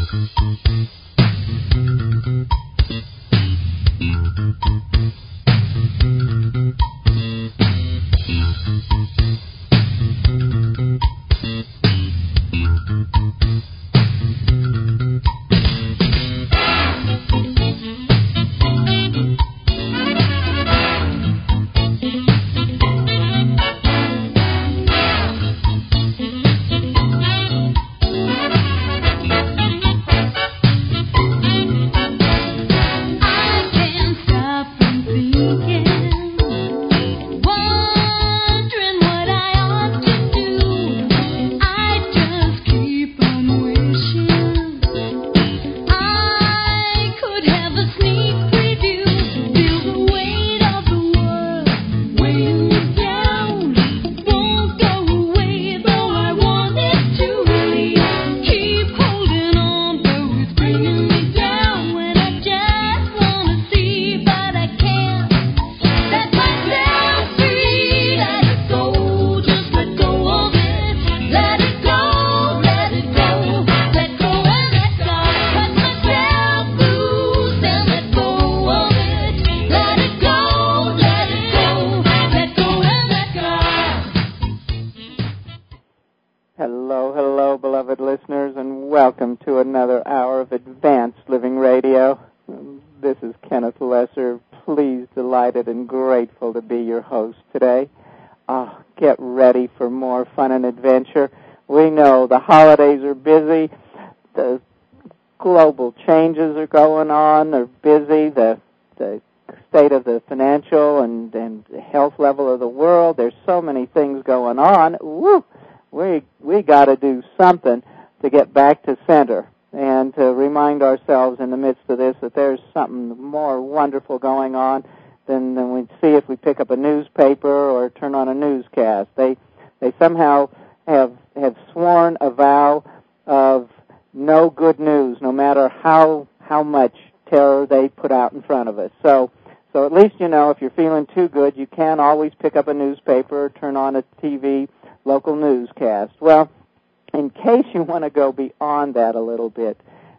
welcome to another hour of Advanced Living Radio. This is Kenneth Lesser, pleased, delighted, and grateful to be your host today. Get ready for more fun and adventure. We know the holidays are busy, the global changes are going on, they're busy, the state of the financial and health level of the world, there's so many things going on. Woo! We got to do something to get back to center and to remind ourselves in the midst of this that there's something more wonderful going on than we see if we pick up a newspaper or turn on a newscast. They somehow have sworn a vow of no good news, no matter how much terror they put out in front of us. So at least you know if you're feeling too good, you can always pick up a newspaper or turn on a TV local newscast. Well, in case you want to go beyond that a little bit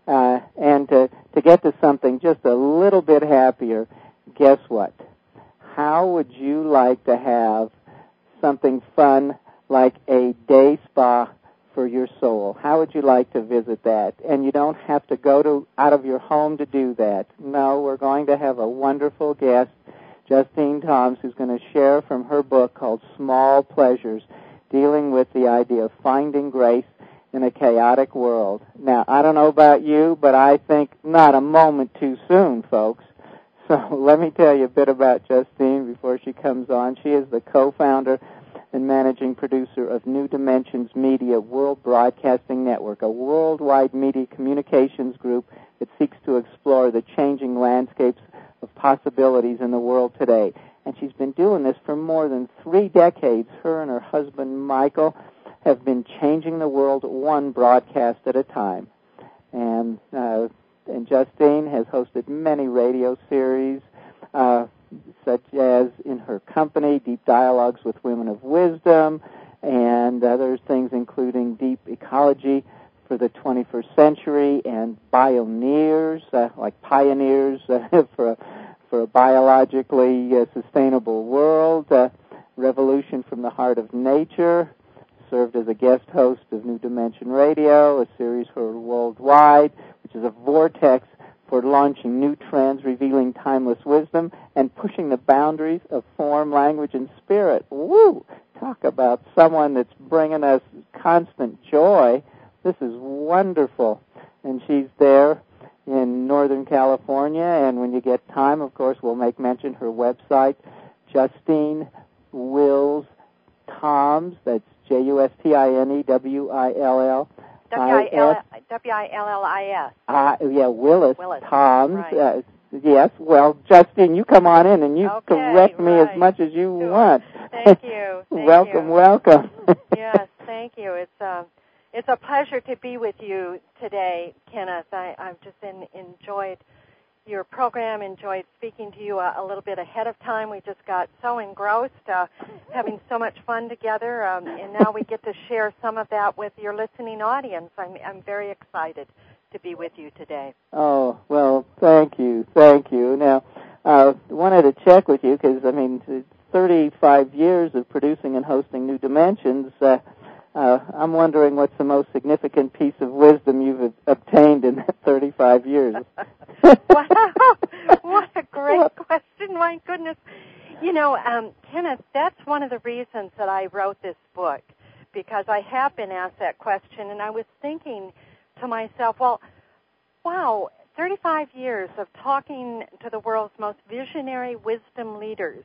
and to get to something just a little bit happier, guess what? How would you like to have something fun like a day spa for your soul? How would you like to visit that? And you don't have to go out of your home to do that. No, we're going to have a wonderful guest, Justine Toms, who's going to share from her book called Small Pleasures, dealing with the idea of finding grace in a chaotic world. Now, I don't know about you, but I think not a moment too soon, folks. So let me tell you a bit about Justine before she comes on. She is the co-founder and managing producer of New Dimensions Media World Broadcasting Network, a worldwide media communications group that seeks to explore the changing landscapes of possibilities in the world today. And she's been doing this for more than 3 decades. Her and her husband, Michael, have been changing the world one broadcast at a time. And Justine has hosted many radio series, such as in her company, Deep Dialogues with Women of Wisdom, and other things including Deep Ecology for the 21st Century, and Bioneers, like pioneers for a biologically sustainable world, Revolution from the Heart of Nature, served as a guest host of New Dimension Radio, a series for Worldwide, which is a vortex for launching new trends, revealing timeless wisdom, and pushing the boundaries of form, language, and spirit. Woo! Talk about someone that's bringing us constant joy. This is wonderful. And she's there in Northern California, and when you get time, of course, we'll make mention her website, Justine Wills Toms, that's Justine Wills. Willis. Yeah, Willis Toms. Right. Yes, well, Justine, you come on in and you correct me as much as you want. Thank you. Welcome. Yes, thank you. It's a pleasure to be with you today, Kenneth. I've just enjoyed your program, enjoyed speaking to you a little bit ahead of time. We just got so engrossed, having so much fun together, and now we get to share some of that with your listening audience. I'm very excited to be with you today. Oh, well, thank you. Now, wanted to check with you because, 35 years of producing and hosting New Dimensions, I'm wondering what's the most significant piece of wisdom you've obtained in that 35 years. Wow, what a great question, my goodness. Kenneth, that's one of the reasons that I wrote this book, because I have been asked that question, and I was thinking to myself, well, wow, 35 years of talking to the world's most visionary wisdom leaders.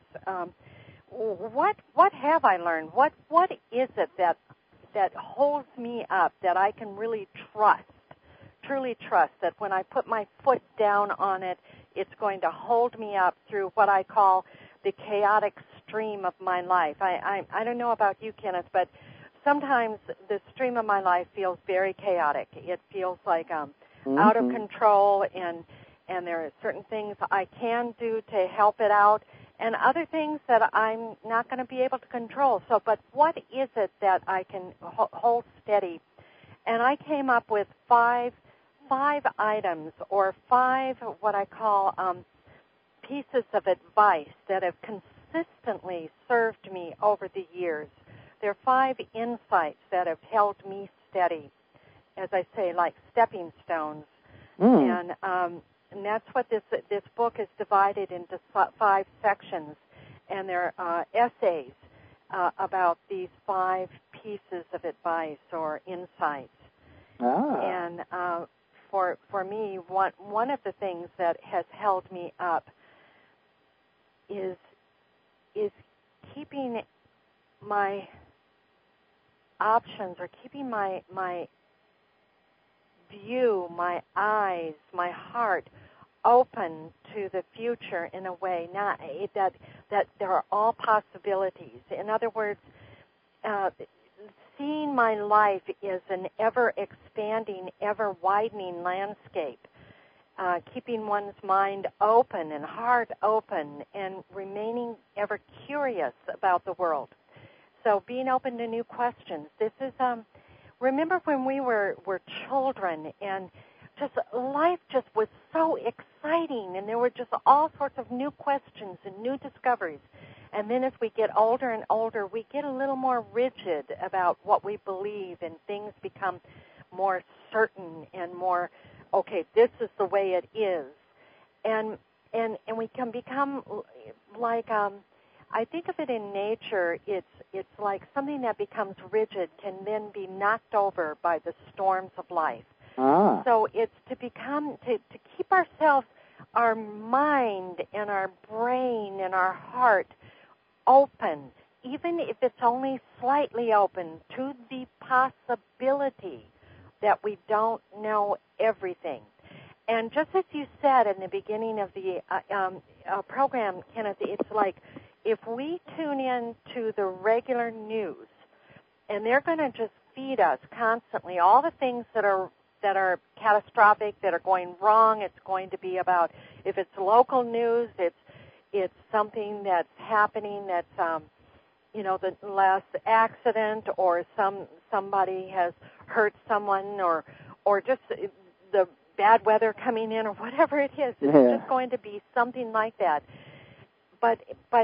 What have I learned? What is it that holds me up, that I can really truly trust, that when I put my foot down on it, it's going to hold me up through what I call the chaotic stream of my life. I don't know about you, Kenneth, but sometimes the stream of my life feels very chaotic. It feels like out of control, and there are certain things I can do to help it out, and other things that I'm not going to be able to control. So, but what is it that I can hold steady? And I came up with five items, or five what I call pieces of advice that have consistently served me over the years. There are 5 insights that have held me steady, as I say, like stepping stones. And that's what this book is divided into 5 sections, and there are essays about these 5 pieces of advice or insights. And for me, one of the things that has held me up is keeping my options, or keeping my view, my eyes, my heart open to the future in a way, not that there are all possibilities. In other words, seeing my life as an ever-expanding, ever-widening landscape, keeping one's mind open and heart open, and remaining ever curious about the world. So being open to new questions. This is, remember when we were children, and just life just was so exciting, and there were just all sorts of new questions and new discoveries. And then as we get older and older, we get a little more rigid about what we believe, and things become more certain and more, okay, this is the way it is. And we can become like, I think of it in nature, it's like something that becomes rigid can then be knocked over by the storms of life. So it's to keep ourselves, our mind and our brain and our heart open, even if it's only slightly open, to the possibility that we don't know everything. And just as you said in the beginning of the program, Kenneth, it's like if we tune in to the regular news, and they're going to just feed us constantly all the things that are catastrophic, that are going wrong. It's going to be about, if it's local news, it's something that's happening that's the last accident, or somebody has hurt someone, or just the bad weather coming in, or whatever it is. It's just going to be something like that. But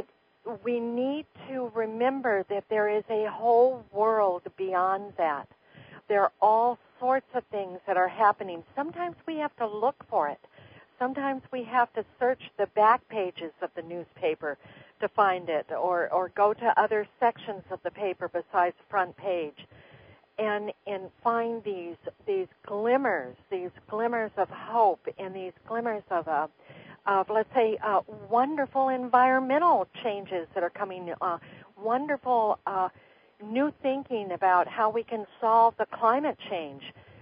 we need to remember that there is a whole world beyond that. There are all sorts of things that are happening. Sometimes we have to look for it. Sometimes we have to search the back pages of the newspaper to find it, or go to other sections of the paper besides the front page, and find these glimmers of hope, and these glimmers of let's say wonderful environmental changes that are coming, wonderful new thinking about how we can solve the climate change.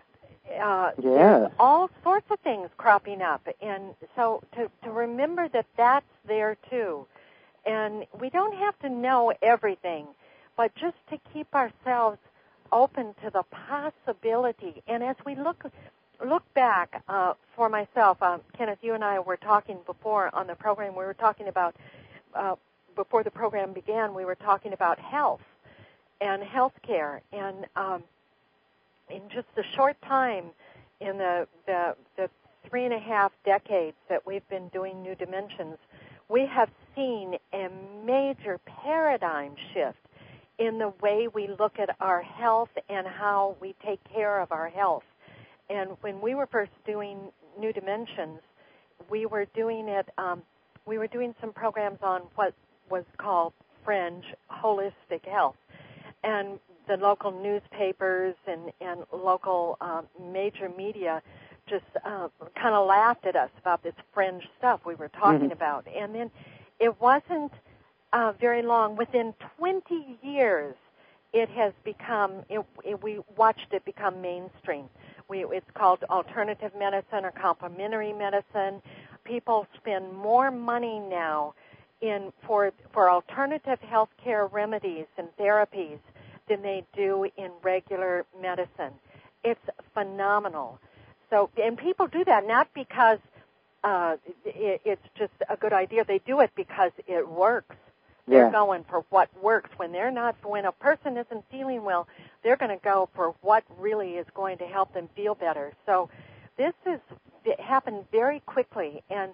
There's all sorts of things cropping up, and so to remember that that's there too. And we don't have to know everything, but just to keep ourselves open to the possibility. And as we look back, for myself, Kenneth, you and I were talking before on the program, we were talking about, before the program began, we were talking about health and health care. And in just a short time in the 3.5 decades that we've been doing New Dimensions, we have seen a major paradigm shift in the way we look at our health and how we take care of our health. And when we were first doing New Dimensions, we were doing it. We were doing some programs on what was called fringe holistic health, and the local newspapers and local major media just kind of laughed at us about this fringe stuff we were talking about. And then it wasn't very long. Within 20 years, it has become, we watched it become mainstream. It's called alternative medicine or complementary medicine. People spend more money now for alternative healthcare remedies and therapies than they do in regular medicine. It's phenomenal. So, and people do that not because it's just a good idea. They do it because it works. They're going for what works. When a person isn't feeling well, they're going to go for what really is going to help them feel better. So it happened very quickly. And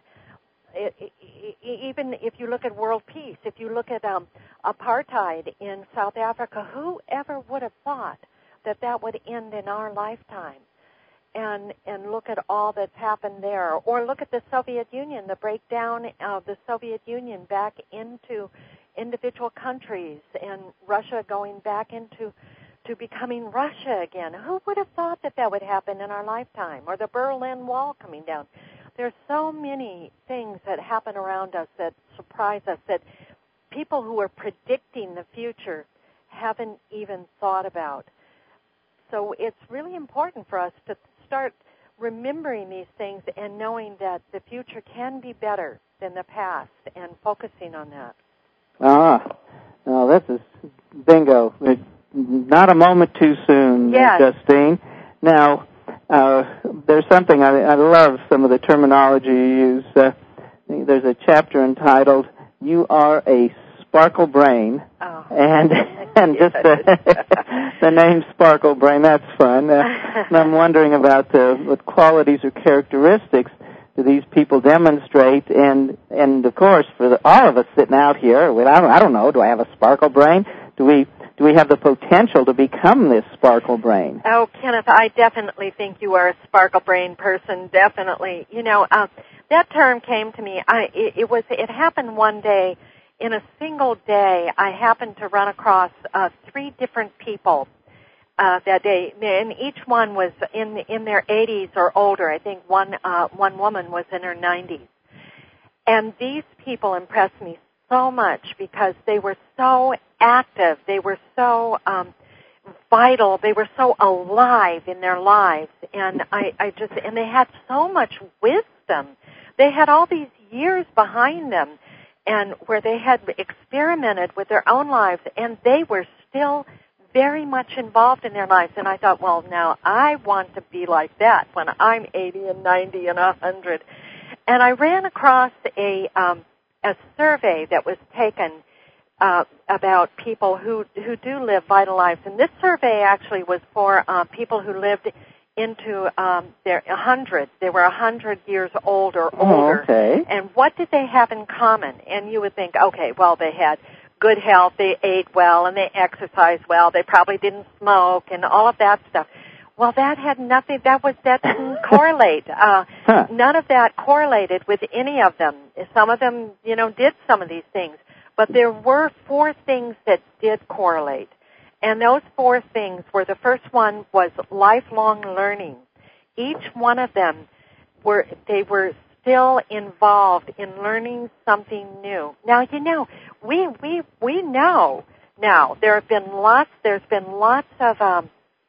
even if you look at world peace, if you look at apartheid in South Africa, whoever would have thought that would end in our lifetime? And look at all that's happened there. Or look at the Soviet Union, the breakdown of the Soviet Union back into individual countries, and Russia going back into becoming Russia again. Who would have thought that would happen in our lifetime? Or the Berlin Wall coming down. There's so many things that happen around us that surprise us that people who are predicting the future haven't even thought about. So it's really important for us to start remembering these things and knowing that the future can be better than the past and focusing on that. Well, this is bingo. Not a moment too soon, Justine. Now, there's something, I love some of the terminology you use. There's a chapter entitled, "You Are a Sparkle Brain," and just the name Sparkle Brain, that's fun. And I'm wondering about what qualities or characteristics do these people demonstrate, and of course, for all of us sitting out here, I don't know, do I have a sparkle brain? Do we have the potential to become this sparkle brain? Oh, Kenneth, I definitely think you are a sparkle brain person, definitely. You know, that term came to me. It happened one day. In a single day, I happened to run across 3 different people that day, and each one was in their 80s or older. I think one woman was in her 90s. And these people impressed me so much because they were so active, they were so vital, they were so alive in their lives, and and they had so much wisdom. They had all these years behind them, and where they had experimented with their own lives, and they were still very much involved in their lives. And I thought, well, now I want to be like that when I'm 80 and 90 and 100. And I ran across a survey that was taken about people who do live vital lives. And this survey actually was for people who lived into their 100. They were 100 years old or older. Okay. And what did they have in common? And you would think, okay, well, they had good health, they ate well, and they exercised well. They probably didn't smoke and all of that stuff. Well, that had nothing. That didn't correlate. None of that correlated with any of them. Some of them, did some of these things, but there were 4 things that did correlate. And those 4 things were, the first one was lifelong learning. Each one of them were still involved in learning something new. Now, we know now there's been lots of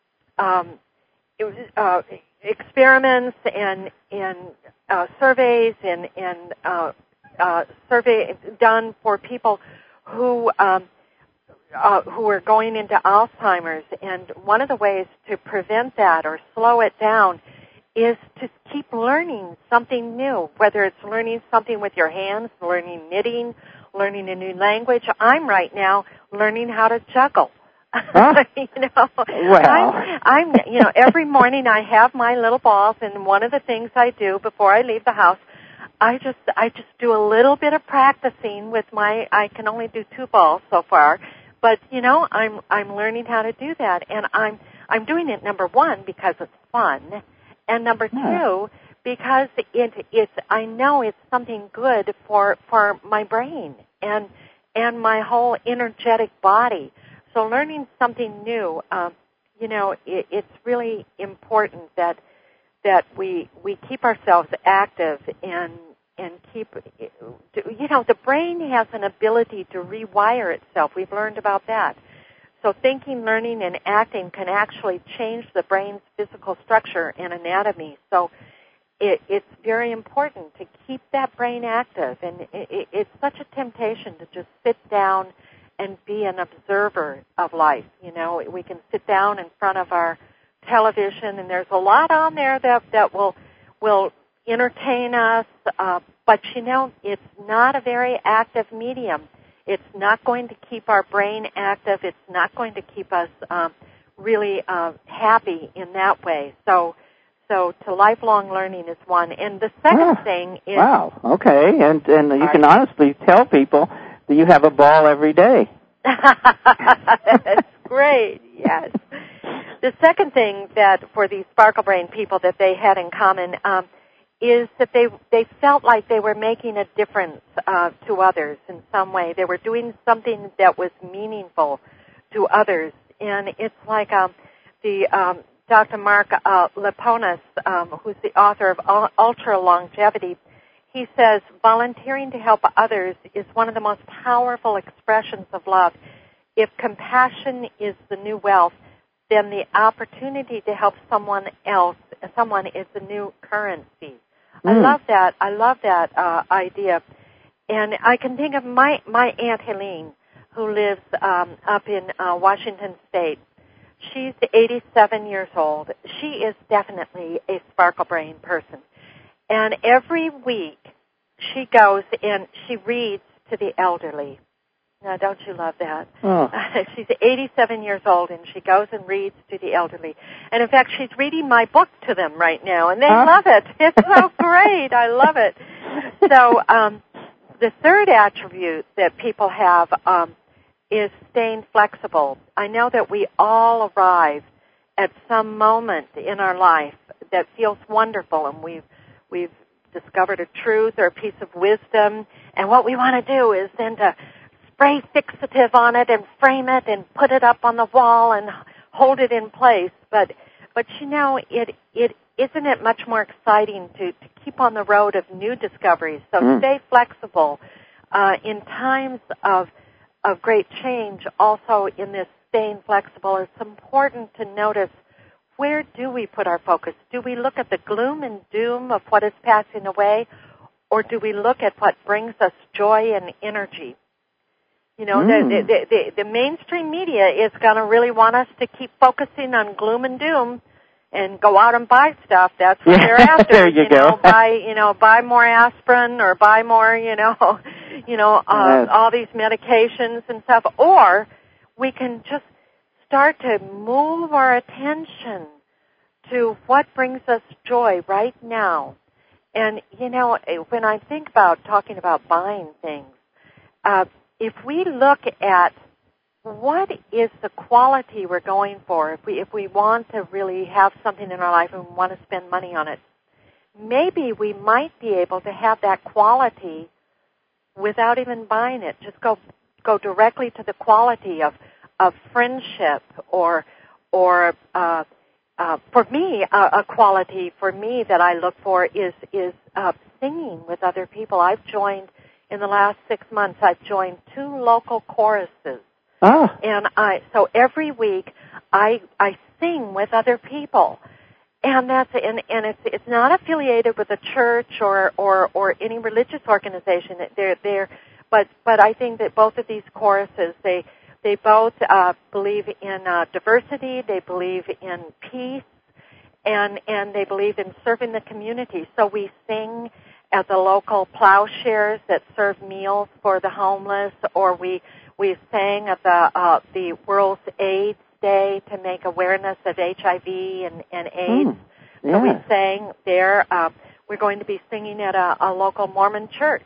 experiments and surveys and survey done for people who are going into Alzheimer's, and one of the ways to prevent that or slow it down is to keep learning something new, whether it's learning something with your hands, learning knitting, learning a new language. I'm right now learning how to juggle. Huh? Well, I'm every morning I have my little balls, and one of the things I do before I leave the house, I just do a little bit of practicing with I can only do 2 balls so far, but I'm learning how to do that, and I'm doing it, number 1, because it's fun, and number 2, because it's I know it's something good for my brain and my whole energetic body. So learning something new, it's really important that we keep ourselves active and keep, the brain has an ability to rewire itself. We've learned about that. So thinking, learning, and acting can actually change the brain's physical structure and anatomy. So it's very important to keep that brain active. And it's such a temptation to just sit down and be an observer of life. We can sit down in front of our television, and there's a lot on there that will entertain us, but it's not a very active medium. It's not going to keep our brain active. It's not going to keep us really happy in that way. So to lifelong learning is one. And the second thing is... Wow, okay. And you can honestly tell people that you have a ball every day. That's great, yes. The second thing that for these Sparkle Brain people that they had in common is that they felt like they were making a difference to others in some way. They were doing something that was meaningful to others. And it's like Dr. Mark Leponis, who's the author of Ultra Longevity, he says, volunteering to help others is one of the most powerful expressions of love. If compassion is the new wealth, then the opportunity to help someone is the new currency. I love that idea. And I can think of my Aunt Helene, who lives up in Washington State. She's 87 years old. She is definitely a Sparkle Brain person. And every week she goes and she reads to the elderly. Now, don't you love that? Oh. She's 87 years old, and she goes and reads to the elderly. And, in fact, she's reading my book to them right now, and they love it. It's so great. I love it. So the third attribute that people have is staying flexible. I know that we all arrive at some moment in our life that feels wonderful, and we've discovered a truth or a piece of wisdom, and what we want to do is then to spray fixative on it and frame it and put it up on the wall and hold it in place. But isn't it much more exciting to keep on the road of new discoveries? So stay flexible in times of great change. Also, in this staying flexible, it's important to notice, where do we put our focus? Do we look at the gloom and doom of what is passing away, or do we look at what brings us joy and energy? The mainstream media is going to really want us to keep focusing on gloom and doom and go out and buy stuff. That's what they're after. There you go. Buy more aspirin or buy more, all these medications and stuff. Or we can just start to move our attention to what brings us joy right now. And, when I think about talking about buying things, if we look at what is the quality we're going for, if we want to really have something in our life and we want to spend money on it, maybe we might be able to have that quality without even buying it. Just go directly to the quality of friendship or for me, a quality for me that I look for is singing with other people. In the last 6 months, I've joined 2 local choruses. Oh. And so every week I sing with other people. And it's not affiliated with a church or any religious organization. But I think that both of these choruses, they both believe in diversity, they believe in peace, and they believe in serving the community. So we sing at the local plowshares that serve meals for the homeless, or we We sang at the World's AIDS Day to make awareness of HIV and AIDS. Yeah. So we sang there. We're going to be singing at a local Mormon church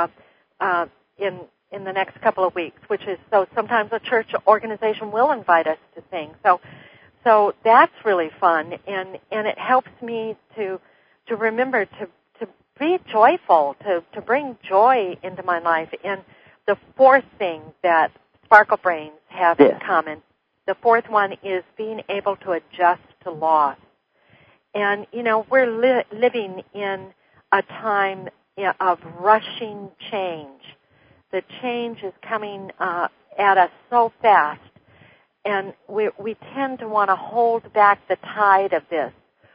in the next couple of weeks, which is, so sometimes a church organization will invite us to sing. So that's really fun, and it helps me to remember to be joyful, to bring joy into my life. And the fourth thing that Sparkle Brains have in common, the fourth one is being able to adjust to loss. And, you know, we're living in a time of rushing change. The change is coming at us so fast, and we tend to want to hold back the tide of this.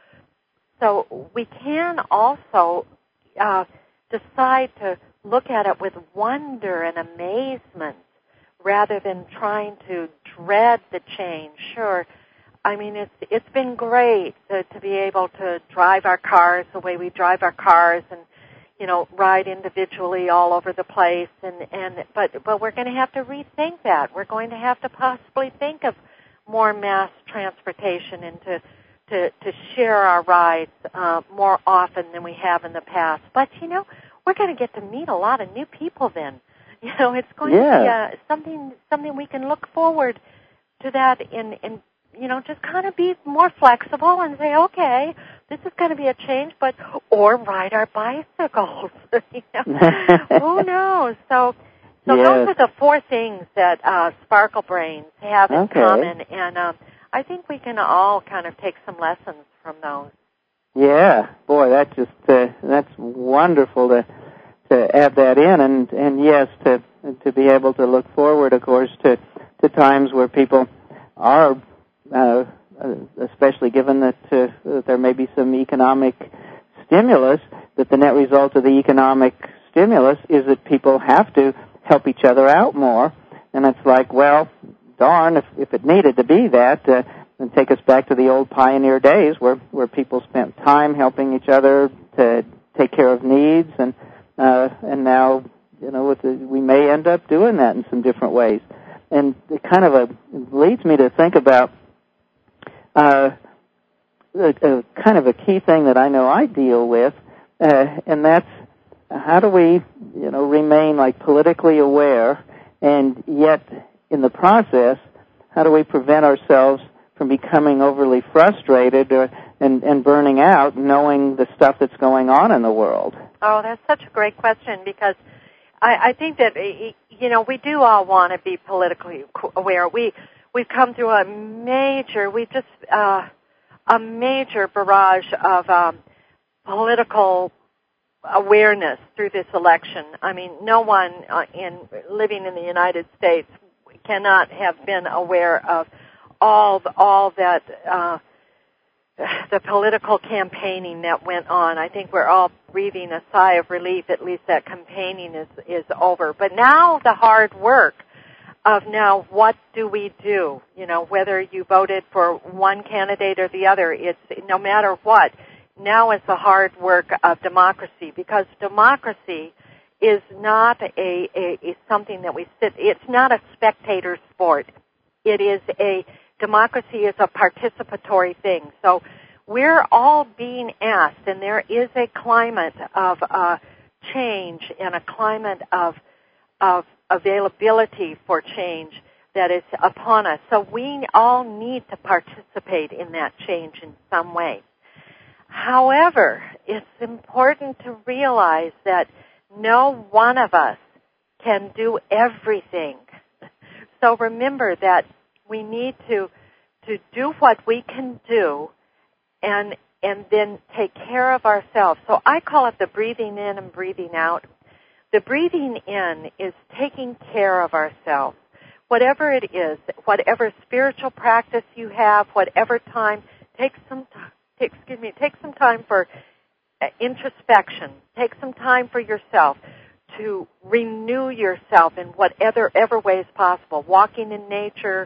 So we can also decide to look at it with wonder and amazement rather than trying to dread the change. Sure, I mean, it's been great to be able to drive our cars the way we drive our cars and, you know, ride individually all over the place, but we're going to have to rethink that. We're going to have to possibly think of more mass transportation and to share our rides more often than we have in the past. But, you know, we're going to get to meet a lot of new people then. You know, it's going to be something we can look forward to that and you know, just kind of be more flexible and say, okay, this is going to be a change, or ride our bicycles. You know? Who knows? So those are the four things that Sparkle Brains have in common, and I think we can all kind of take some lessons from those. Yeah, boy, that's wonderful to add that in, and yes, to be able to look forward, of course, to times where people are. Especially given that there may be some economic stimulus, that the net result of the economic stimulus is that people have to help each other out more. And it's like, well, darn, if it needed to be that, then take us back to the old pioneer days where people spent time helping each other to take care of needs, and now, you know, we may end up doing that in some different ways. And it kind of leads me to think about kind of a key thing that I know I deal with, and that's how do we, you know, remain like politically aware, and yet in the process, how do we prevent ourselves from becoming overly frustrated and burning out, knowing the stuff that's going on in the world? Oh, that's such a great question, because I think that, you know, we do all want to be politically aware. We've come through a major barrage of political awareness through this election. I mean, no one living in the United States cannot have been aware of all that the political campaigning that went on. I think we're all breathing a sigh of relief. At least that campaigning is over. But now the hard work of now, what do we do? You know, whether you voted for one candidate or the other, it's no matter what. Now is the hard work of democracy, because democracy is not a something that we sit. It's not a spectator sport. Democracy is a participatory thing. So we're all being asked, and there is a climate of change and a climate of availability for change that is upon us. So we all need to participate in that change in some way. However, it's important to realize that no one of us can do everything. So remember that we need to do what we can do and then take care of ourselves. So I call it the breathing in and breathing out. The breathing in is taking care of ourselves. Whatever it is, whatever spiritual practice you have, whatever time, take some time for introspection. Take some time for yourself to renew yourself in whatever ways possible. Walking in nature,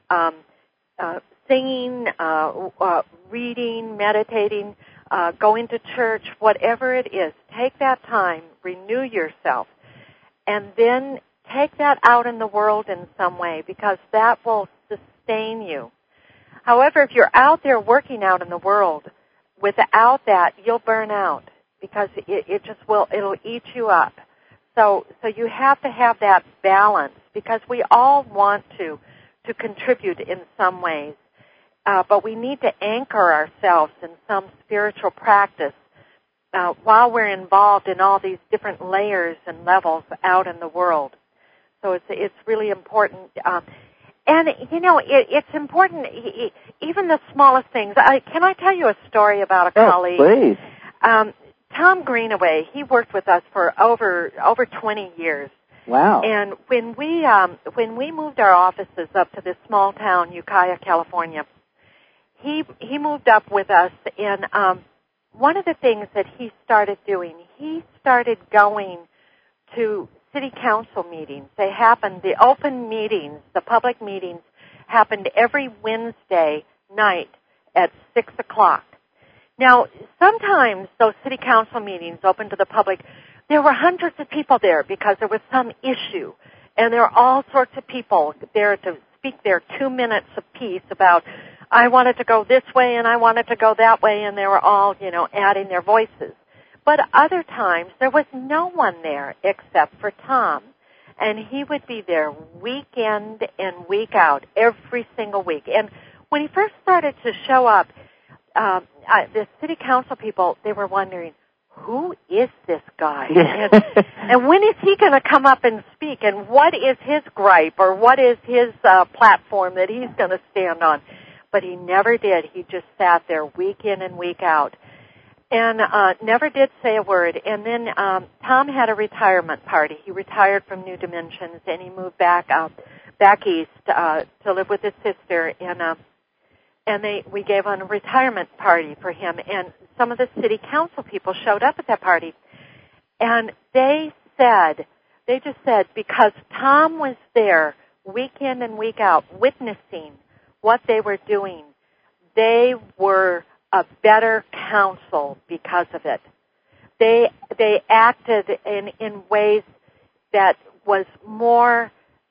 singing, reading, meditating, going to church, whatever it is. Take that time, renew yourself, and then take that out in the world in some way, because that will sustain you. However, if you're out there working out in the world, without that, you'll burn out, because it'll eat you up. So you have to have that balance, because we all want to contribute in some ways. But we need to anchor ourselves in some spiritual practice while we're involved in all these different layers and levels out in the world. So it's really important. And, it's important, even the smallest things. Can I tell you a story about a colleague? Please. Tom Greenaway, he worked with us for over 20 years. Wow. And when we moved our offices up to this small town, Ukiah, California, he moved up with us, and one of the things that he started doing, he started going to city council meetings. They happened, the open meetings, the public meetings happened every Wednesday night at 6 o'clock. Now, sometimes those city council meetings open to the public, there were hundreds of people there because there was some issue. And there were all sorts of people there to speak their 2 minutes apiece about, I wanted to go this way and I wanted to go that way, and they were all, adding their voices. But other times, there was no one there except for Tom. And he would be there week in and week out, every single week. And when he first started to show up, the city council people, they were wondering, who is this guy? And when is he going to come up and speak? And what is his gripe, or what is his platform that he's going to stand on? But he never did. He just sat there week in and week out, and never did say a word. And then Tom had a retirement party. He retired from New Dimensions, and he moved back east to live with his sister. And we gave a retirement party for him, and some of the city council people showed up at that party, and they just said, because Tom was there week in and week out witnessing what they were doing, they were a better council because of it. They acted in ways that was more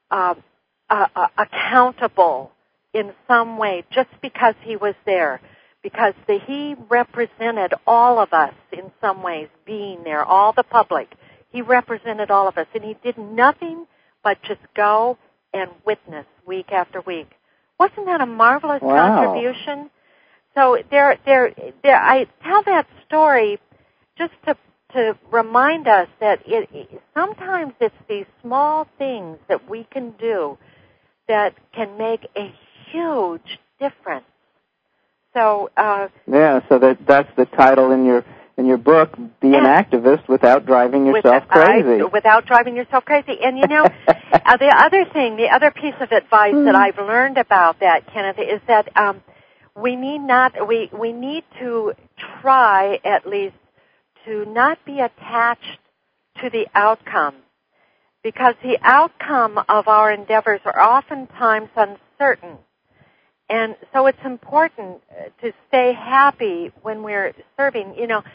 accountable in some way, just because he was there, because he represented all of us in some ways, being there, all the public. He represented all of us, and he did nothing but just go and witness week after week. Wasn't that a marvelous contribution? So I tell that story just to remind us that sometimes it's these small things that we can do that can make a huge difference. So so that's the title in your book, Be an Activist Without Driving Yourself Crazy. Without driving yourself crazy. And the other piece of advice that I've learned about that, Kenneth, is that we need to try at least to not be attached to the outcome, because the outcome of our endeavors are oftentimes uncertain. And so it's important to stay happy when we're serving.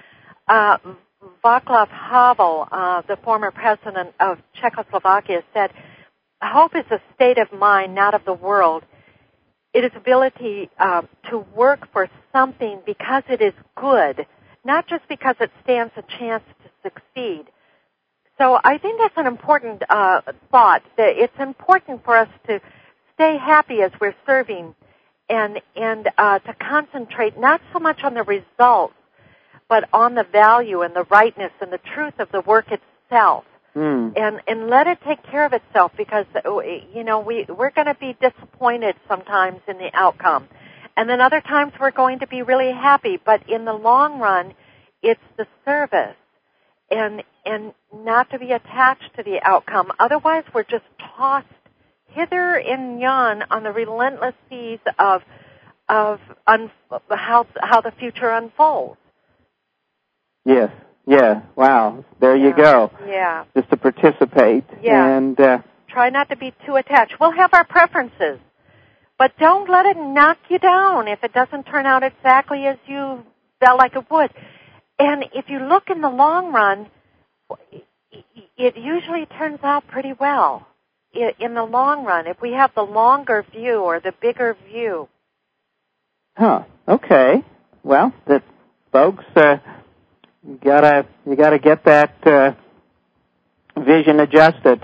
Václav Havel, the former president of Czechoslovakia, said, hope is a state of mind, not of the world. It is ability to work for something because it is good, not just because it stands a chance to succeed. So I think that's an important thought, that it's important for us to stay happy as we're serving, and to concentrate not so much on the results, but on the value and the rightness and the truth of the work itself. And let it take care of itself, because we're going to be disappointed sometimes in the outcome, and then other times we're going to be really happy. But in the long run, it's the service, and not to be attached to the outcome. Otherwise, we're just tossed hither and yon on the relentless seas of how the future unfolds. Yes. Yeah. Wow. There you go. Yeah. Just to participate. Yeah. And try not to be too attached. We'll have our preferences, but don't let it knock you down if it doesn't turn out exactly as you felt like it would. And if you look in the long run, it usually turns out pretty well. in the long run, if we have the longer view or the bigger view. Huh. Okay. Well, folks, you gotta get that vision adjusted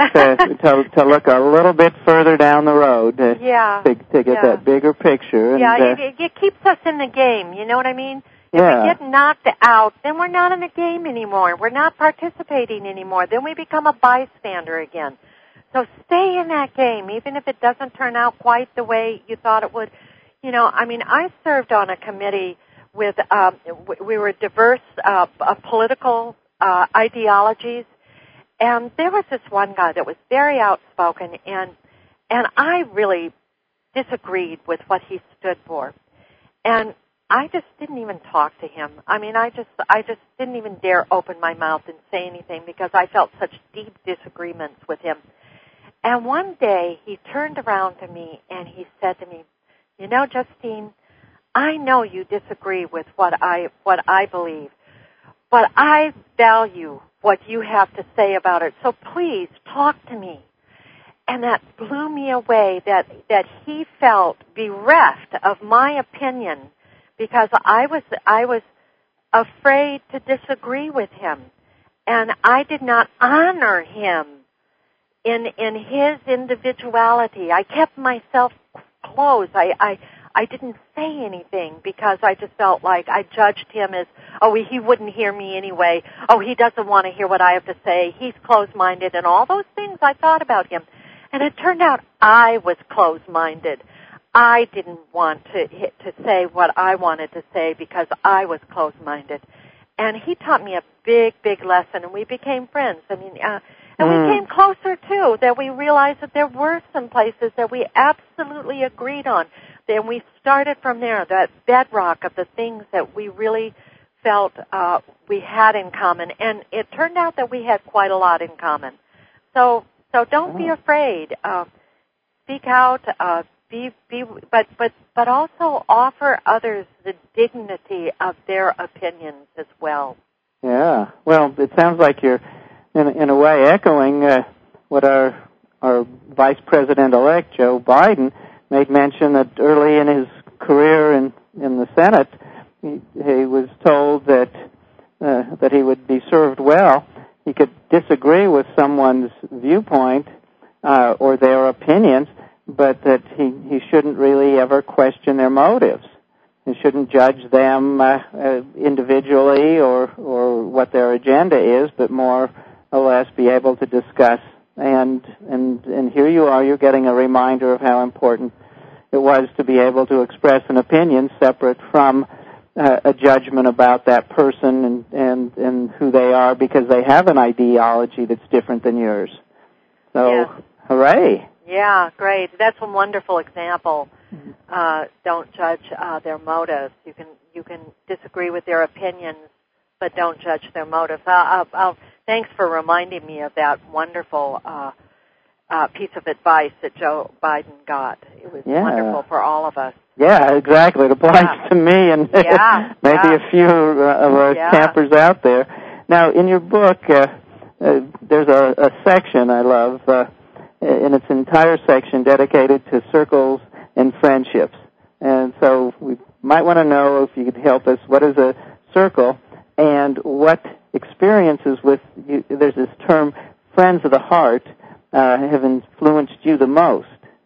to look a little bit further down the road. To get that bigger picture. And, it keeps us in the game. You know what I mean? If we get knocked out, then we're not in the game anymore. We're not participating anymore. Then we become a bystander again. So stay in that game, even if it doesn't turn out quite the way you thought it would. I served on a committee with, we were diverse political ideologies, and there was this one guy that was very outspoken, and I really disagreed with what he stood for. And I just didn't even talk to him. I just didn't even dare open my mouth and say anything because I felt such deep disagreements with him. And one day he turned around to me and he said to me, "You know, Justine, I know you disagree with what I believe, but I value what you have to say about it. So please talk to me." And that blew me away that he felt bereft of my opinion because I was afraid to disagree with him, and I did not honor him in his individuality. I kept myself closed. I didn't say anything because I just felt like I judged him as, he wouldn't hear me anyway. He doesn't want to hear what I have to say. He's closed-minded, and all those things I thought about him. And it turned out I was closed-minded. I didn't want to say what I wanted to say because I was closed-minded. And he taught me a big, big lesson, and we became friends. And we came closer, too, that we realized that there were some places that we absolutely agreed on. Then we started from there, that bedrock of the things that we really felt we had in common. And it turned out that we had quite a lot in common. So don't be afraid. Speak out. But also offer others the dignity of their opinions as well. Yeah. Well, it sounds like you're in a way echoing what our Vice President-elect Joe Biden made mention that early in his career in the Senate, he was told that he would be served well. He could disagree with someone's viewpoint or their opinions, but that he shouldn't really ever question their motives. He shouldn't judge them individually or what their agenda is, but more or less be able to discuss. And here you are, you're getting a reminder of how important it was to be able to express an opinion separate from a judgment about that person and who they are because they have an ideology that's different than yours. So, yes. Hooray. Yeah, great. That's a wonderful example. Don't judge their motives. You can disagree with their opinions, but don't judge their motives. Thanks for reminding me of that wonderful piece of advice that Joe Biden got. It was wonderful for all of us. Yeah, exactly. It applies to me and maybe a few of our campers out there. Now, in your book, there's a section I love, in its entire section dedicated to circles and friendships. And so we might want to know if you could help us, what is a circle and what experiences with you, there's this term, friends of the heart, have influenced you the most?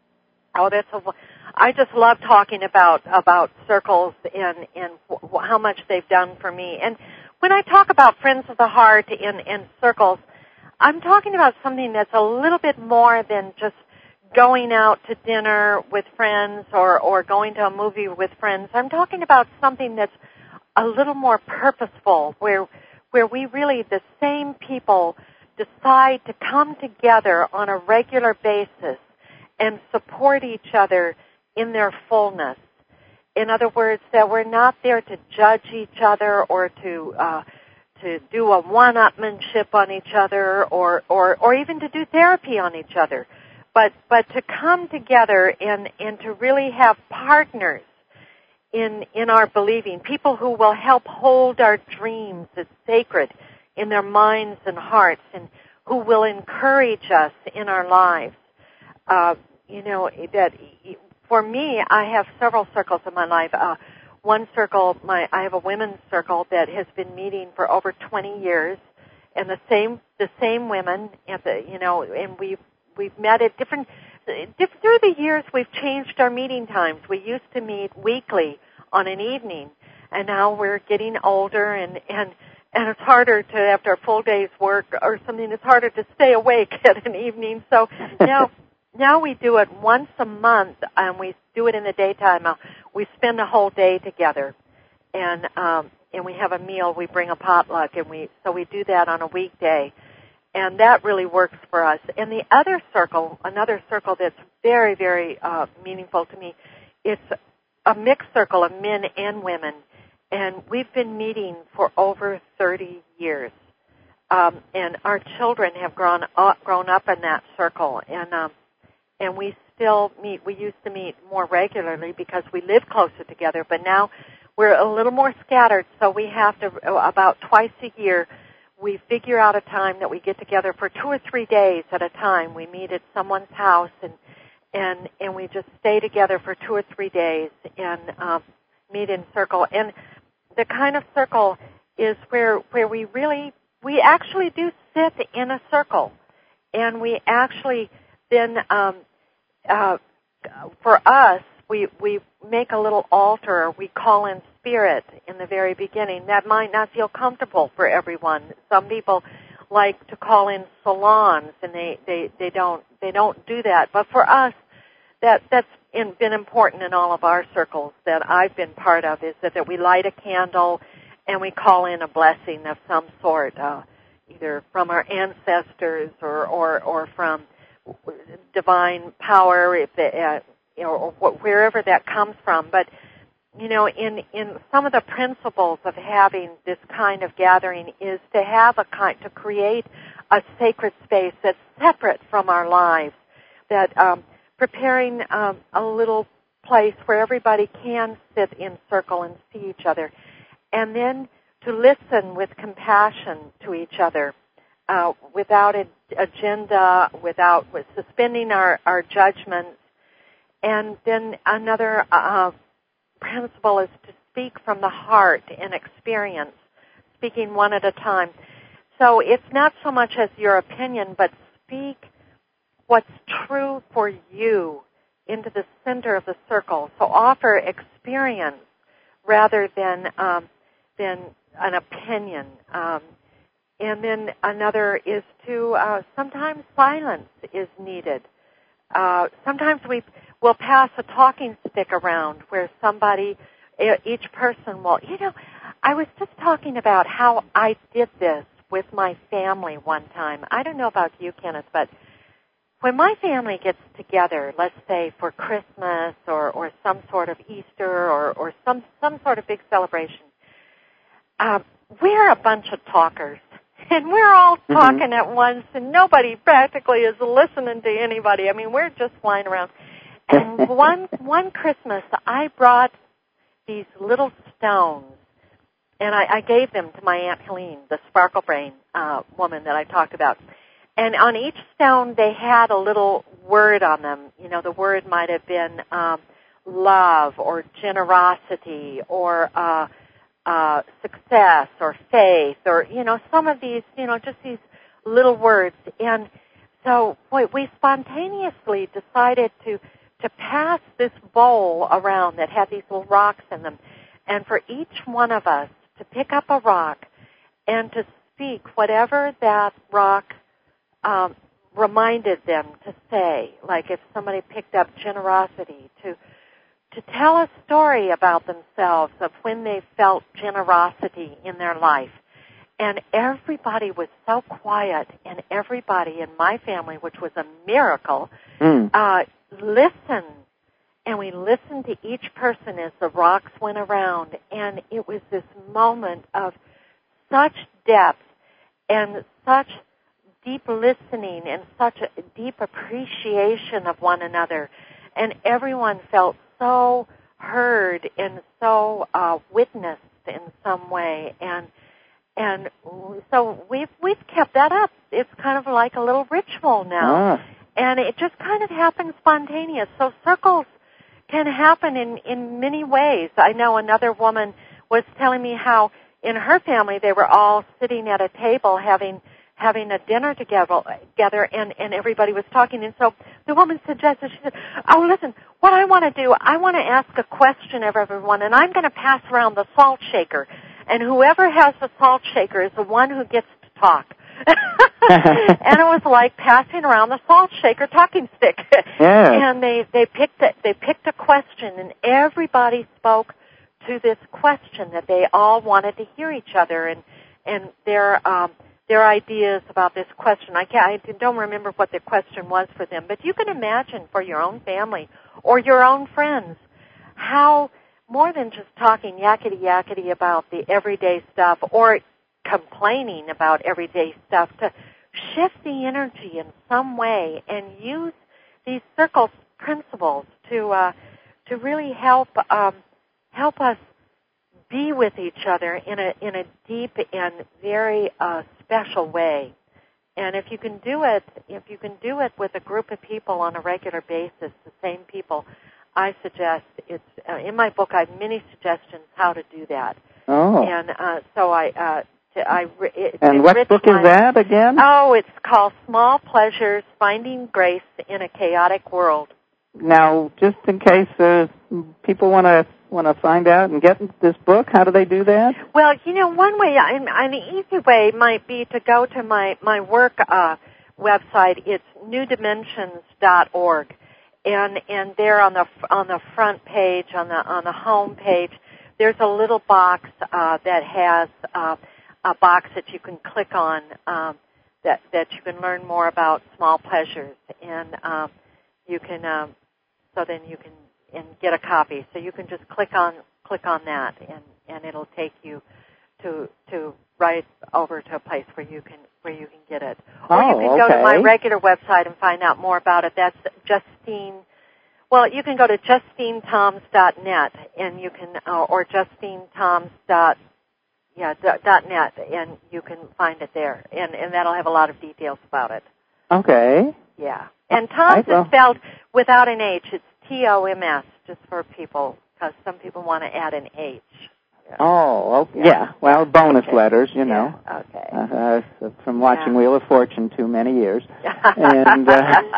I just love talking about circles and how much they've done for me. And when I talk about friends of the heart and circles, I'm talking about something that's a little bit more than just going out to dinner with friends or going to a movie with friends. I'm talking about something that's a little more purposeful, where we really, the same people, decide to come together on a regular basis and support each other in their fullness. In other words, that we're not there to judge each other or to do a one-upmanship on each other or even to do therapy on each other, but to come together and to really have partners in our believing, people who will help hold our dreams as sacred in their minds and hearts, and who will encourage us in our lives. That for me, I have several circles in my life. One circle, I have a women's circle that has been meeting for over 20 years, and the same women and we've met at different through the years. We've changed our meeting times. We used to meet weekly on an evening, and now we're getting older, and it's harder to, after a full day's work or something, it's harder to stay awake at an evening. So now we do it once a month, and we do it in the daytime. We spend a whole day together, and we have a meal. We bring a potluck, and we do that on a weekday, and that really works for us. And the other circle, another circle that's very, very meaningful to me, it's a mixed circle of men and women, and we've been meeting for over 30 years. And our children have grown up in that circle, and we still meet. We used to meet more regularly because we live closer together, but now we're a little more scattered, so we have to, about twice a year, we figure out a time that we get together for 2 or 3 days at a time. We meet at someone's house, and we just stay together for 2 or 3 days and meet in circle. And the kind of circle is where we actually do sit in a circle, and we actually then for us, we make a little altar. We call in spirit in the very beginning. That might not feel comfortable for everyone. Some people like to call in salons, and they don't do that. But for us, that's been important in all of our circles that I've been part of, is that we light a candle and we call in a blessing of some sort, either from our ancestors or from divine power, or wherever that comes from. But in some of the principles of having this kind of gathering is to have to create a sacred space that's separate from our lives, that preparing a little place where everybody can sit in circle and see each other, and then to listen with compassion to each other, without an agenda, with suspending our judgments. And then another principle is to speak from the heart and experience, speaking one at a time. So it's not so much as your opinion, but speak what's true for you into the center of the circle. So offer experience rather than an opinion. And then another is to sometimes silence is needed. Sometimes we'll pass a talking stick around where each person will, I was just talking about how I did this with my family one time. I don't know about you, Kenneth, but when my family gets together, let's say for Christmas or some sort of Easter or some sort of big celebration, we're a bunch of talkers. And we're all talking at once, and nobody practically is listening to anybody. I mean, we're just flying around. And one Christmas, I brought these little stones, and I gave them to my Aunt Helene, the Sparkle Brain woman that I talked about. And on each stone, they had a little word on them. The word might have been love or generosity or success or faith or, some of these, just these little words. And so we spontaneously decided to pass this bowl around that had these little rocks in them, and for each one of us to pick up a rock and to speak whatever that rock reminded them to say. Like if somebody picked up generosity, to tell a story about themselves of when they felt generosity in their life. And everybody was so quiet, and everybody in my family, which was a miracle, listened. And we listened to each person as the rocks went around. And it was this moment of such depth and such deep listening and such a deep appreciation of one another. And everyone felt so heard and so witnessed in some way, and And so we've kept that up. It's kind of like a little ritual now. And it just kind of happens spontaneous. So circles can happen in many ways. I know another woman was telling me how in her family they were all sitting at a table having a dinner together and everybody was talking. And so the woman suggested, she said, oh, listen, what I want to do, I want to ask a question of everyone, and I'm going to pass around the salt shaker. And whoever has the salt shaker is the one who gets to talk. And it was like passing around the salt shaker talking stick. Yeah. And they picked a question, and everybody spoke to this question that they all wanted to hear each other and their ideas about this question. I don't remember what the question was for them, but you can imagine for your own family or your own friends how more than just talking yakety about the everyday stuff or complaining about everyday stuff, to shift the energy in some way and use these circle principles to really help us be with each other in a deep and very special way. And if you can do it with a group of people on a regular basis, the same people, I suggest it's in my book. I have many suggestions how to do that. Oh. And and what book is that again? Oh, it's called Small Pleasures: Finding Grace in a Chaotic World. Now, just in case people want to find out and get this book, how do they do that? Well, one way, an easy way might be to go to my work website. It's newdimensions.org, and there on the front page, on the home page, there's a little box that has a box that you can click on that you can learn more about small pleasures, and you can so then you can get a copy. So you can just click on that, and it'll take you to right over to a place where you can get it. Or you can go to my regular website and find out more about it. That's Justine. Well, you can go to JustineToms.net, and you can or JustineToms.net, and you can find it there, and that'll have a lot of details about it. Okay. Yeah. And Toms is spelled without an H. It's Toms, just for people, because some people want to add an H. Yeah. Oh, okay. Yeah. Well, bonus letters, know. Yeah. Okay. From watching Wheel of Fortune too many years. And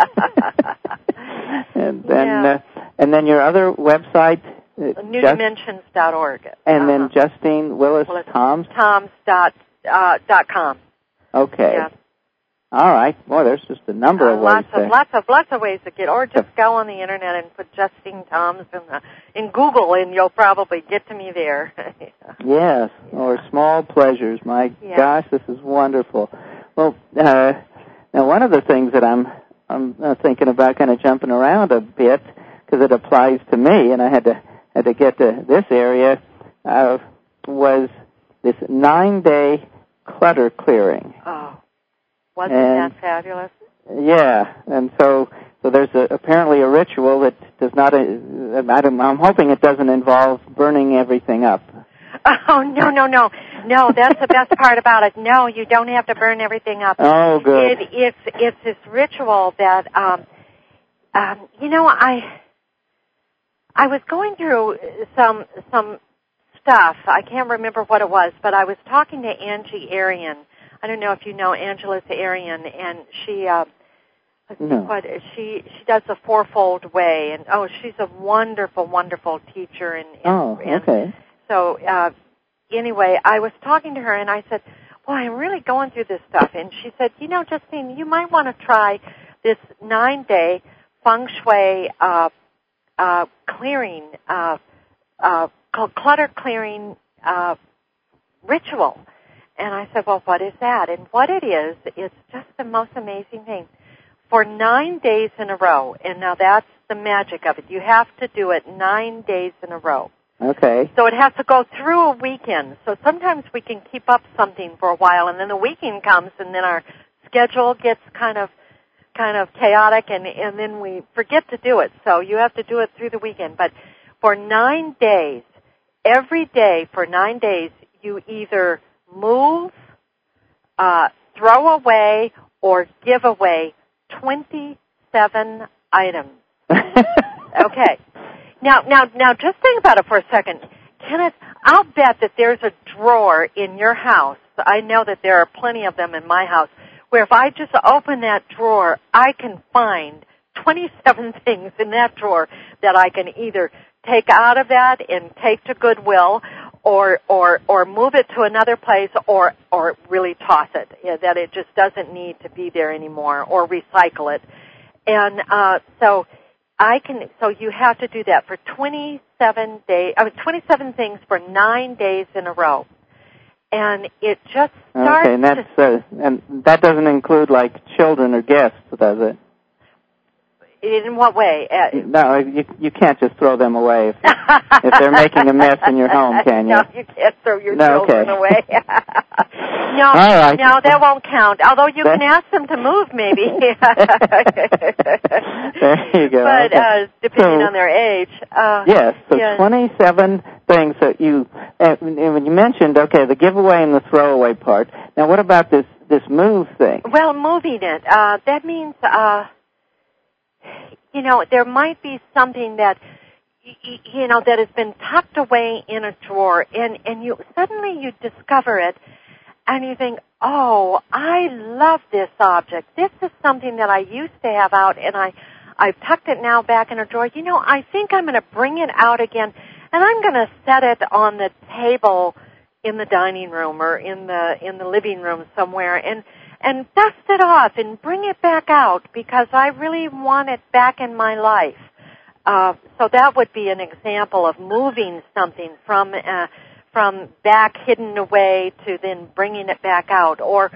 and then your other website, newdimensions.org. And then Justine Willis Toms? Toms.com. Okay. Yeah. All right. Boy, there's just a number of ways. Lots of ways to get, or just go on the internet and put Justine Toms in Google, and you'll probably get to me there. Yes, or Small Pleasures. My gosh, this is wonderful. Well, now one of the things that I'm thinking about, kind of jumping around a bit because it applies to me, and I had to get to this area, was this 9-day clutter clearing. Oh. Wasn't that fabulous? Yeah, and so there's apparently a ritual that does not. I'm hoping it doesn't involve burning everything up. Oh no! That's the best part about it. No, you don't have to burn everything up. Oh, good. It's this ritual that I was going through some stuff. I can't remember what it was, but I was talking to Angie Arian. I don't know if you know Angela Arian, and she she does the Fourfold Way, and she's a wonderful teacher. Okay. So anyway, I was talking to her, and I said, "Well, I'm really going through this stuff," and she said, Justine, you might want to try this 9-day feng shui clearing, clutter clearing ritual." And I said, well, what is that? And what it is, it's just the most amazing thing. For 9 days in a row, and now that's the magic of it. You have to do it 9 days in a row. Okay. So it has to go through a weekend. So sometimes we can keep up something for a while, and then the weekend comes, and then our schedule gets kind of chaotic, and then we forget to do it. So you have to do it through the weekend. But for 9 days, every day for 9 days, you either move, throw away, or give away 27 items. Okay. Now, just think about it for a second. Kenneth, I'll bet that there's a drawer in your house. I know that there are plenty of them in my house, where if I just open that drawer, I can find 27 things in that drawer that I can either take out of that and take to Goodwill, or move it to another place, or really toss it, that it just doesn't need to be there anymore, or recycle it. And so you have to do that for 27 days. 27 things for 9 days in a row, and it just starts. Okay, and that doesn't include like children or guests, does it? In what way? No, you can't just throw them away if they're making a mess in your home, can you? No, you can't throw your children away. No, all right. No, that won't count. Although you can ask them to move, maybe. There you go. But depending on their age. Yes, so 27 things that when you mentioned, okay, the giveaway and the throwaway part. Now, what about this move thing? Well, moving it, that means, there might be something that, that has been tucked away in a drawer, and you suddenly you discover it, and you think, oh, I love this object. This is something that I used to have out, and I've tucked it now back in a drawer. I think I'm going to bring it out again, and I'm going to set it on the table in the dining room or in the living room somewhere, and dust it off and bring it back out because I really want it back in my life. So that would be an example of moving something from back hidden away to then bringing it back out, or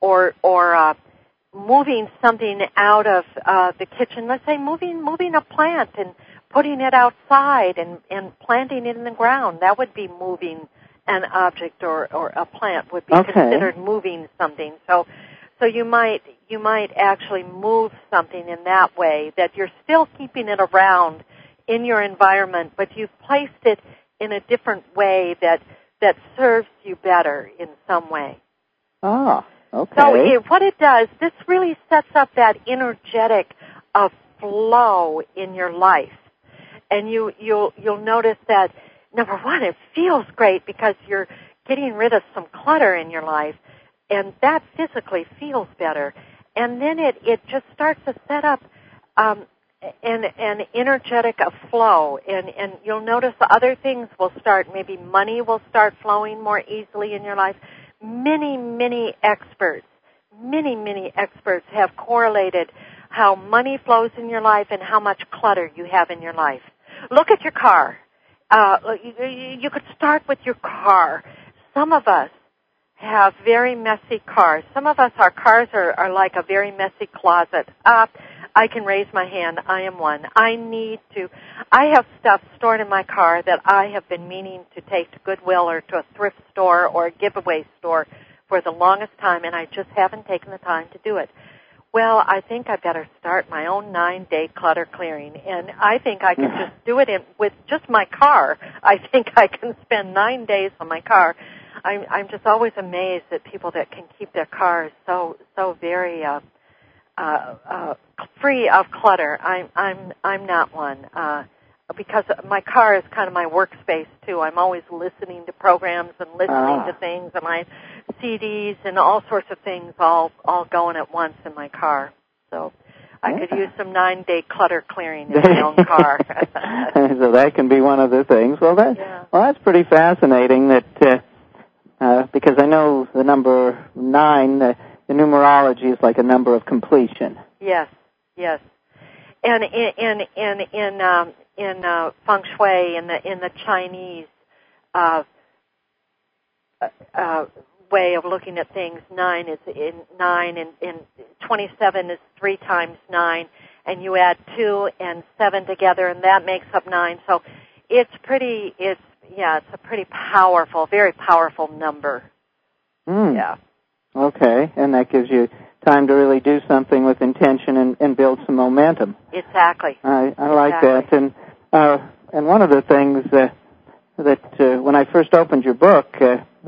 moving something out of the kitchen. Let's say moving a plant and putting it outside and planting it in the ground. That would be moving an object or a plant would be considered moving something. So you might actually move something in that way, that you're still keeping it around in your environment, but you've placed it in a different way that serves you better in some way. Ah, okay. So what it does, this really sets up that energetic flow in your life, and you'll notice that, number one, it feels great because you're getting rid of some clutter in your life, and that physically feels better. And then it just starts to set up an energetic flow, and you'll notice other things will start. Maybe money will start flowing more easily in your life. Many experts have correlated how money flows in your life and how much clutter you have in your life. Look at your car. You could start with your car. Some of us have very messy cars. Some of us, our cars are like a very messy closet. I can raise my hand. I am one. I have stuff stored in my car that I have been meaning to take to Goodwill or to a thrift store or a giveaway store for the longest time, and I just haven't taken the time to do it. Well, I think I better start my own 9-day clutter clearing, and I think I can just do it with just my car. I think I can spend 9 days on my car. I'm just always amazed at people that can keep their cars so very free of clutter. I'm not one because my car is kind of my workspace too. I'm always listening to programs and listening to things, and my CDs and all sorts of things all going at once in my car. So I could use some 9-day clutter clearing in my own car. So that can be one of the things. Well, that's pretty fascinating. That because I know the number 9. The numerology is like a number of completion. Yes. And in feng shui, in the Chinese way of looking at things, 9 is in 9, and 27 is 3 times 9, and you add 2 and 7 together, and that makes up 9. So it's a pretty powerful, very powerful number. Yeah. Okay, and that gives you time to really do something with intention and build some momentum. Exactly. I like that. And one of the things that when I first opened your book,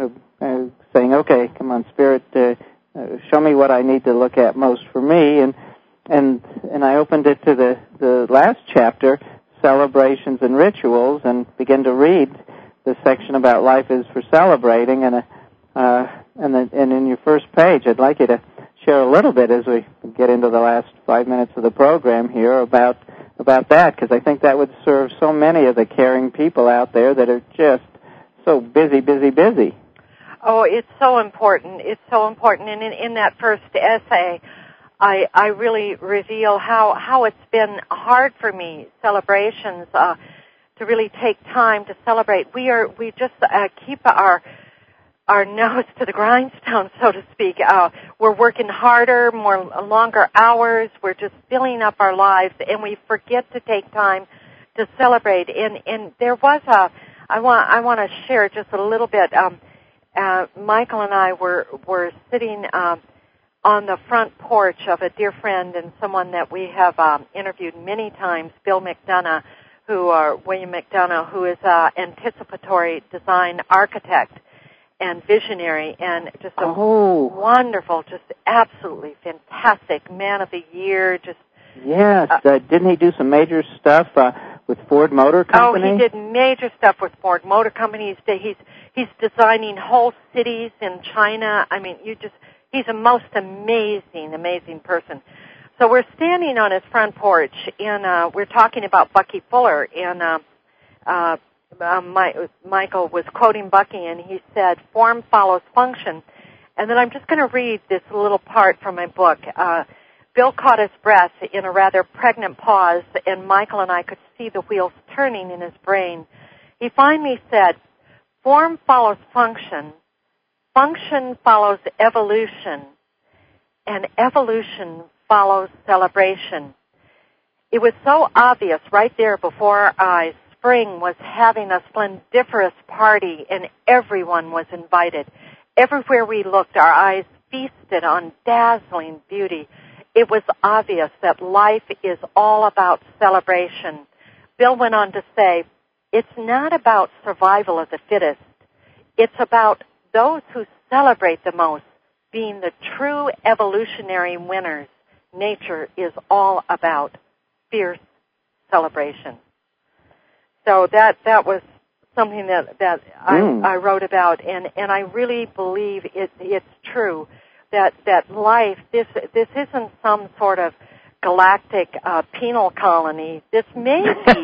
saying, okay, come on, Spirit, show me what I need to look at most for me. And I opened it to the last chapter, Celebrations and Rituals, and began to read the section about life is for celebrating. And in your first page, I'd like you to share a little bit as we get into the last 5 minutes of the program here about that, because I think that would serve so many of the caring people out there that are just so busy. Oh, it's so important. It's so important. And in that first essay, I really reveal how it's been hard for me, celebrations, to really take time to celebrate. We just keep our nose to the grindstone, so to speak. We're working harder, longer hours. We're just filling up our lives, and we forget to take time to celebrate. And there was I want to share just a little bit. Michael and I were sitting on the front porch of a dear friend and someone that we have interviewed many times, William McDonough, who is an anticipatory design architect and visionary, and just a wonderful, just absolutely fantastic man of the year. Just yes, didn't he do some major stuff with Ford Motor Company? Oh, he did major stuff with Ford Motor Company. He's designing whole cities in China. I mean, he's a most amazing person. So we're standing on his front porch, and we're talking about Bucky Fuller, and Michael was quoting Bucky, and he said, form follows function. And then I'm just going to read this little part from my book. Bill caught his breath in a rather pregnant pause, and Michael and I could see the wheels turning in his brain. He finally said, form follows function, function follows evolution, and evolution follows celebration. It was so obvious right there before our eyes. Spring was having a splendiferous party, and everyone was invited. Everywhere we looked, our eyes feasted on dazzling beauty. It was obvious that life is all about celebration. Bill went on to say, it's not about survival of the fittest. It's about those who celebrate the most being the true evolutionary winners. Nature is all about fierce celebration. So that was something that I wrote about, and I really believe it's true that life, this isn't some sort of galactic penal colony. This may be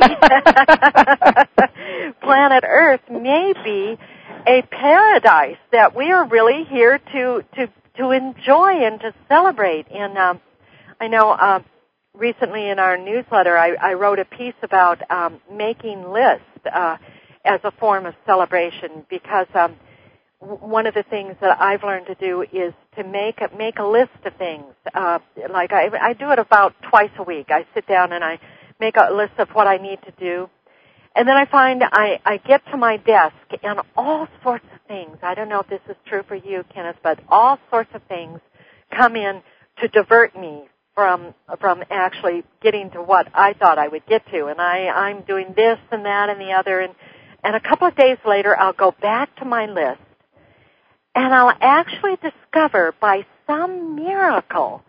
planet Earth may be a paradise that we are really here to enjoy and to celebrate. And I know recently in our newsletter I wrote a piece about making lists as a form of celebration, because one of the things that I've learned to do is to make a list of things. Like I do it about twice a week. I sit down and I make a list of what I need to do. And then I find I get to my desk and all sorts of things, I don't know if this is true for you, Kenneth, but all sorts of things come in to divert me from actually getting to what I thought I would get to. And I'm doing this and that and the other. And a couple of days later, I'll go back to my list, and I'll actually discover by some miracle,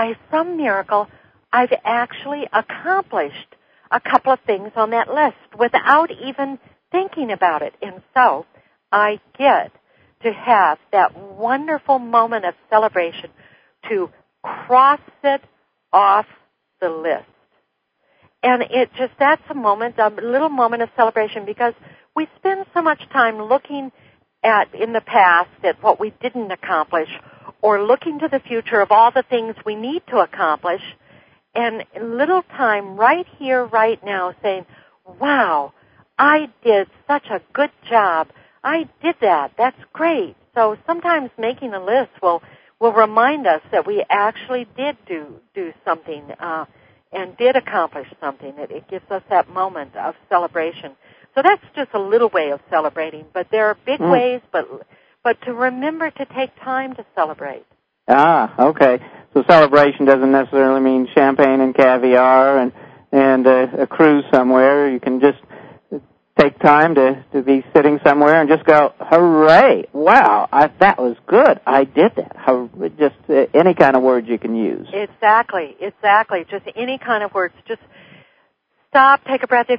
I've actually accomplished a couple of things on that list without even thinking about it. And so I get to have that wonderful moment of celebration to cross it off the list. And that's a little moment of celebration, because we spend so much time looking at, in the past, at what we didn't accomplish, or looking to the future of all the things we need to accomplish, and little time right here, right now, saying, wow, I did such a good job. I did that. That's great. So sometimes making a list will remind us that we actually did do something and did accomplish something. It gives us that moment of celebration. So that's just a little way of celebrating, but there are big ways, but to remember to take time to celebrate. Ah, okay. So celebration doesn't necessarily mean champagne and caviar and a cruise somewhere. You can just take time to be sitting somewhere and just go, hooray, wow, that was good, I did that. Just any kind of words you can use. Exactly, just any kind of words. Just stop, take a breath.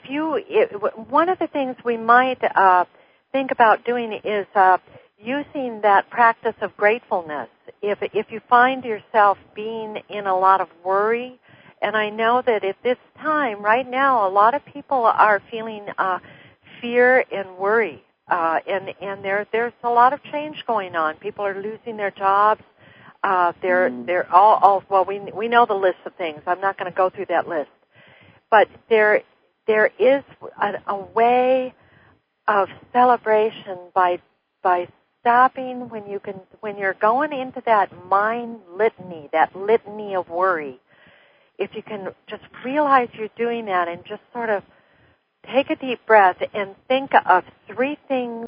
One of the things we might think about doing is using that practice of gratefulness. If you find yourself being in a lot of worry, and I know that at this time, right now, a lot of people are feeling fear and worry, and there's a lot of change going on. People are losing their jobs. They're all well. We know the list of things. I'm not going to go through that list, but there is a way of celebration by stopping when you're going into that mind litany, that litany of worry. If you can just realize you're doing that and just sort of take a deep breath and think of 3 things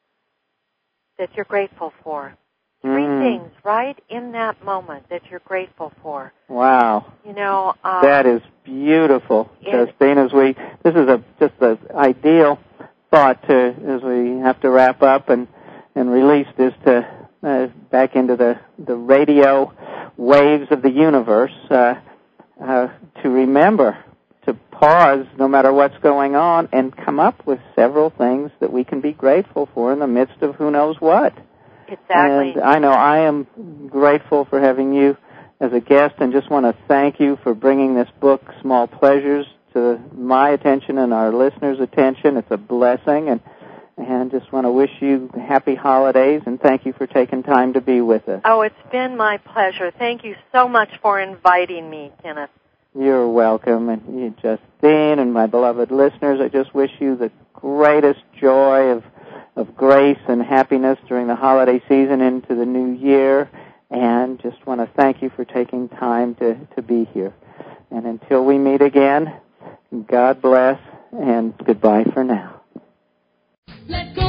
that you're grateful for. 3 things right in that moment that you're grateful for. Wow. That is beautiful, Justine. This is just an ideal thought as we have to wrap up and release this back into the radio waves of the universe. To remember to pause no matter what's going on and come up with several things that we can be grateful for in the midst of who knows what. Exactly. And I know I am grateful for having you as a guest and just want to thank you for bringing this book, Small Pleasures, to my attention and our listeners' attention. It's a blessing, and just want to wish you happy holidays and thank you for taking time to be with us. Oh, it's been my pleasure. Thank you so much for inviting me, Kenneth. You're welcome. And you, Justine, and my beloved listeners, I just wish you the greatest joy of grace and happiness during the holiday season into the new year, and just want to thank you for taking time to be here. And until we meet again, God bless, and goodbye for now. Let go.